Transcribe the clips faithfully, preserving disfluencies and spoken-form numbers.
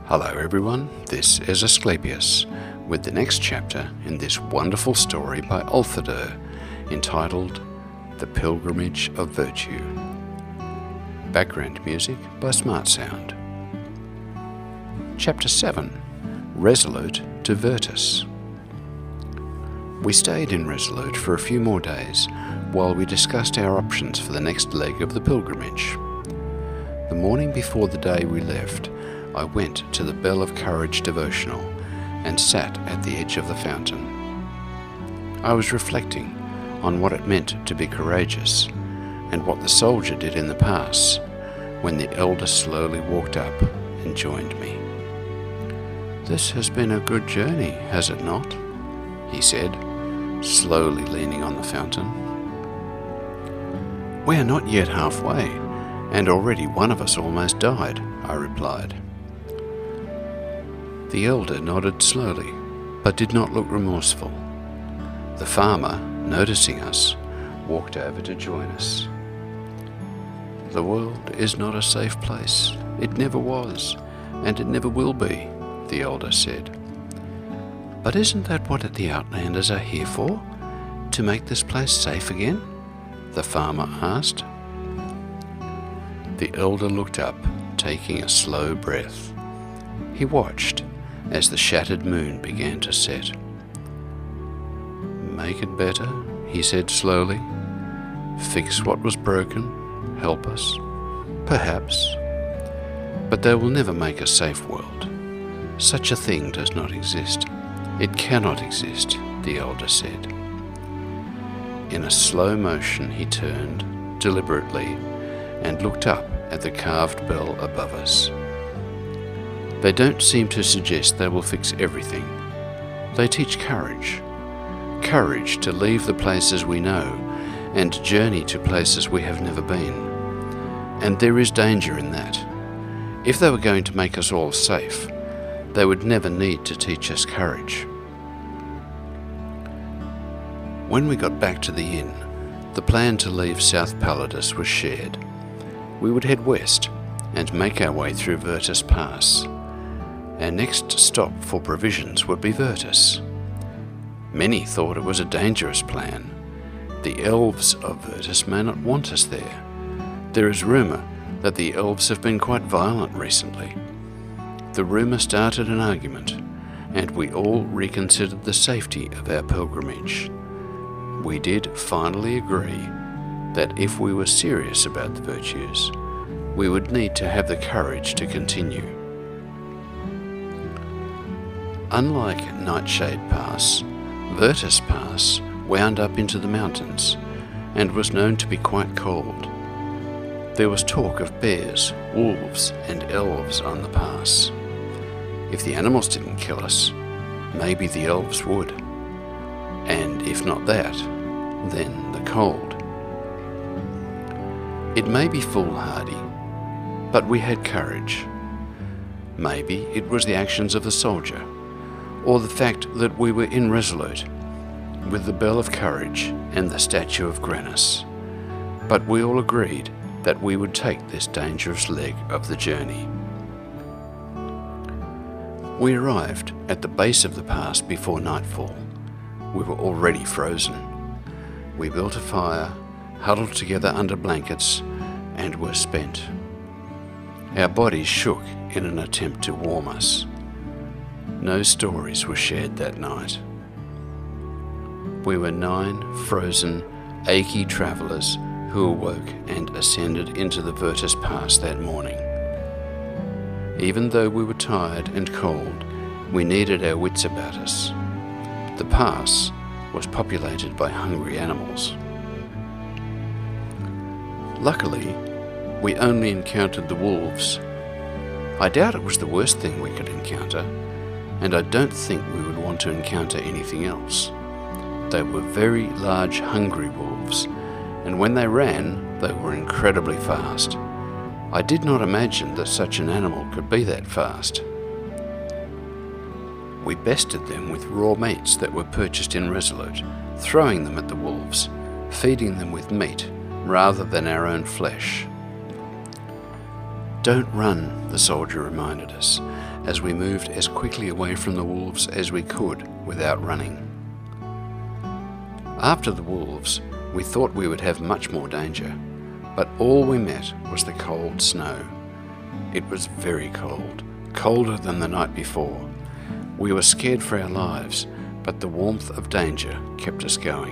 Hello everyone, this is Asclepius with the next chapter in this wonderful story by Altheder entitled The Pilgrimage of Virtue. Background music by Smart Sound. Chapter seven, Resolute to Virtus. We stayed in Resolute for a few more days while we discussed our options for the next leg of the pilgrimage. The morning before the day we left, I went to the Bell of Courage devotional and sat at the edge of the fountain. I was reflecting on what it meant to be courageous and what the soldier did in the pass when the elder slowly walked up and joined me. "This has been a good journey, has it not?" he said, slowly leaning on the fountain. "We are not yet halfway, and already one of us almost died," I replied. The elder nodded slowly, but did not look remorseful. The farmer, noticing us, walked over to join us. "The world is not a safe place. It never was, and it never will be," the elder said. "But isn't that what the Outlanders are here for? To make this place safe again?" the farmer asked. The elder looked up, taking a slow breath. He watched as the shattered moon began to set. "Make it better," he said slowly. "Fix what was broken, help us, perhaps. But they will never make a safe world. Such a thing does not exist. It cannot exist," the elder said. In a slow motion he turned, deliberately, and looked up at the carved bell above us. "They don't seem to suggest they will fix everything. They teach courage. Courage to leave the places we know and journey to places we have never been. And there is danger in that. If they were going to make us all safe, they would never need to teach us courage." When we got back to the inn, the plan to leave South Pallidus was shared. We would head west and make our way through Virtus Pass. Our next stop for provisions would be Virtus. Many thought it was a dangerous plan. The elves of Virtus may not want us there. There is rumour that the elves have been quite violent recently. The rumour started an argument, and we all reconsidered the safety of our pilgrimage. We did finally agree that if we were serious about the virtues, we would need to have the courage to continue. Unlike Nightshade Pass, Virtus Pass wound up into the mountains and was known to be quite cold. There was talk of bears, wolves, and elves on the pass. If the animals didn't kill us, maybe the elves would. And if not that, then the cold. It may be foolhardy, but we had courage. Maybe it was the actions of the soldier, or the fact that we were in Resolute, with the Bell of Courage and the statue of Granus. But we all agreed that we would take this dangerous leg of the journey. We arrived at the base of the pass before nightfall. We were already frozen. We built a fire, huddled together under blankets, and were spent. Our bodies shook in an attempt to warm us. No stories were shared that night. We were nine frozen, achy travellers who awoke and ascended into the Virtus Pass that morning. Even though we were tired and cold, we needed our wits about us. The pass was populated by hungry animals. Luckily, we only encountered the wolves. I doubt it was the worst thing we could encounter, and I don't think we would want to encounter anything else. They were very large, hungry wolves, and when they ran, they were incredibly fast. I did not imagine that such an animal could be that fast. We bested them with raw meats that were purchased in Resolute, throwing them at the wolves, feeding them with meat rather than our own flesh. "Don't run," the soldier reminded us, as we moved as quickly away from the wolves as we could without running. After the wolves, we thought we would have much more danger, but all we met was the cold snow. It was very cold, colder than the night before. We were scared for our lives, but the warmth of danger kept us going.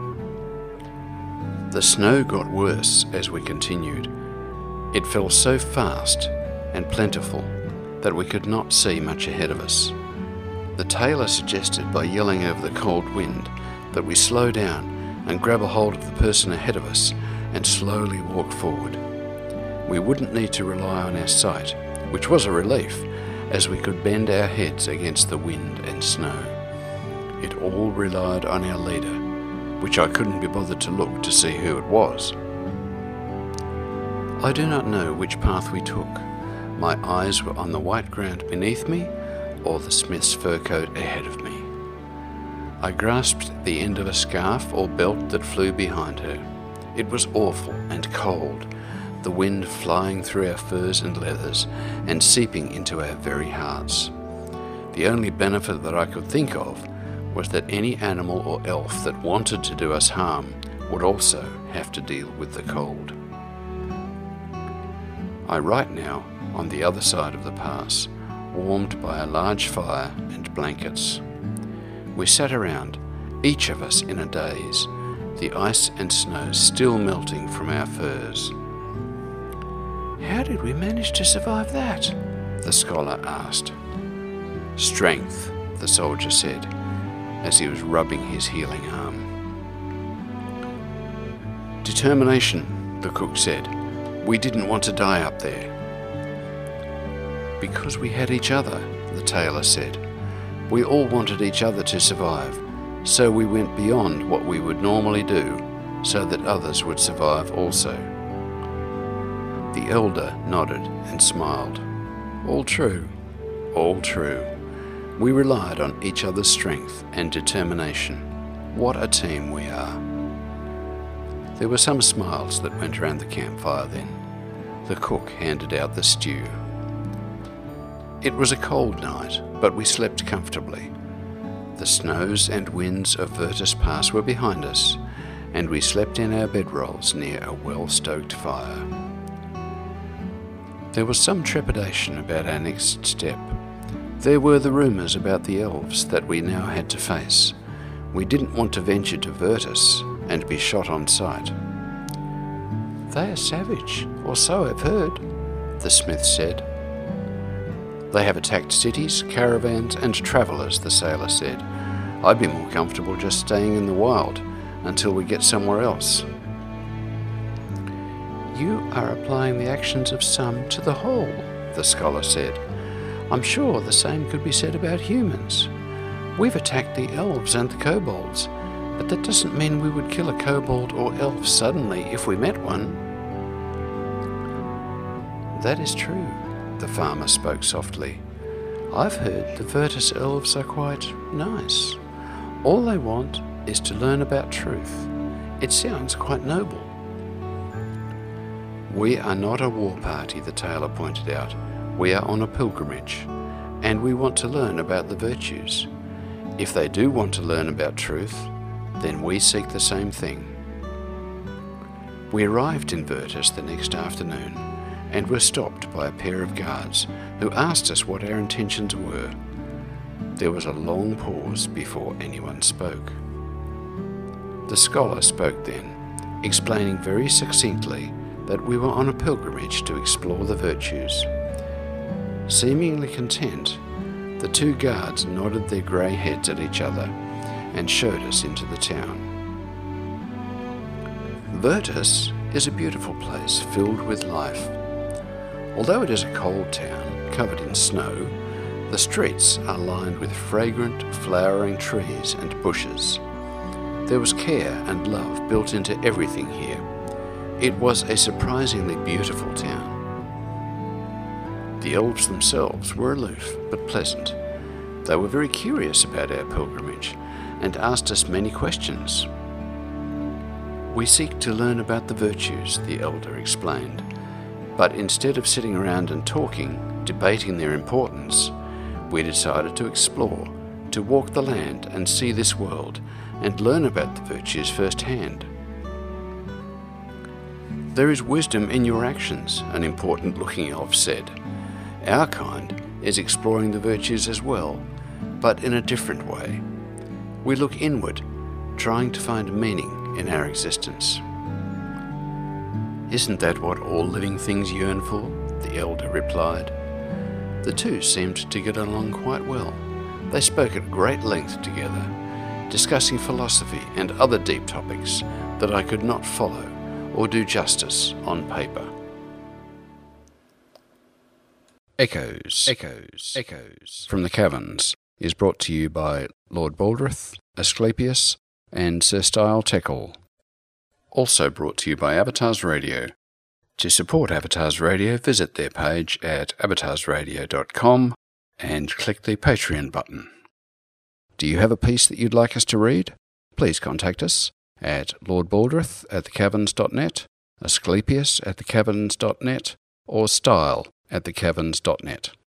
The snow got worse as we continued. It fell so fast and plentiful that we could not see much ahead of us. The tailor suggested by yelling over the cold wind that we slow down and grab a hold of the person ahead of us and slowly walk forward. We wouldn't need to rely on our sight, which was a relief, as we could bend our heads against the wind and snow. It all relied on our leader, which I couldn't be bothered to look to see who it was. I do not know which path we took. My eyes were on the white ground beneath me or the smith's fur coat ahead of me. I grasped the end of a scarf or belt that flew behind her. It was awful and cold, the wind flying through our furs and leathers and seeping into our very hearts. The only benefit that I could think of was that any animal or elf that wanted to do us harm would also have to deal with the cold. I write now on the other side of the pass, warmed by a large fire and blankets. We sat around, each of us in a daze, the ice and snow still melting from our furs. "How did we manage to survive that?" the scholar asked. "Strength," the soldier said, as he was rubbing his healing arm. "Determination," the cook said. "We didn't want to die up there." "Because we had each other," the tailor said. "We all wanted each other to survive, so we went beyond what we would normally do so that others would survive also." The elder nodded and smiled. "All true, all true. We relied on each other's strength and determination. What a team we are." There were some smiles that went around the campfire then. The cook handed out the stew. It was a cold night, but we slept comfortably. The snows and winds of Virtus Pass were behind us, and we slept in our bedrolls near a well-stoked fire. There was some trepidation about our next step. There were the rumours about the elves that we now had to face. We didn't want to venture to Virtus and be shot on sight. "They are savage, or so I've heard," the smith said. "They have attacked cities, caravans and travellers," the sailor said. "I'd be more comfortable just staying in the wild until we get somewhere else." "You are applying the actions of some to the whole," the scholar said. "I'm sure the same could be said about humans. We've attacked the elves and the kobolds, but that doesn't mean we would kill a kobold or elf suddenly if we met one." "That is true," the farmer spoke softly. "I've heard the Virtus elves are quite nice. All they want is to learn about truth. It sounds quite noble." "We are not a war party," the tailor pointed out. "We are on a pilgrimage, and we want to learn about the virtues. If they do want to learn about truth, then we seek the same thing." We arrived in Virtus the next afternoon, and were stopped by a pair of guards who asked us what our intentions were. There was a long pause before anyone spoke. The scholar spoke then, explaining very succinctly that we were on a pilgrimage to explore the virtues. Seemingly content, the two guards nodded their grey heads at each other and showed us into the town. Virtus is a beautiful place filled with life. Although it is a cold town, covered in snow, the streets are lined with fragrant, flowering trees and bushes. There was care and love built into everything here. It was a surprisingly beautiful town. The elves themselves were aloof but pleasant. They were very curious about our pilgrimage and asked us many questions. "We seek to learn about the virtues," the elder explained. "But instead of sitting around and talking, debating their importance, we decided to explore, to walk the land and see this world and learn about the virtues firsthand. There is wisdom in your actions, an important looking elf said. Our kind is exploring the virtues as well, but in a different way. We look inward, trying to find meaning in our existence. Isn't that what all living things yearn for? The elder replied. The two seemed to get along quite well. They spoke at great length together, discussing philosophy and other deep topics that I could not follow or do justice on paper. Echoes, Echoes, Echoes from the Caverns is brought to you by Lord Baldrith, Asclepius, and Sir Style Teckle. Also brought to you by Avatars Radio. To support Avatars Radio, visit their page at avatars radio dot com and click the Patreon button. Do you have a piece that you'd like us to read? Please contact us at Lord Baldrith at the caverns dot net, Asclepius at the caverns dot net, or Style at the caverns dot net.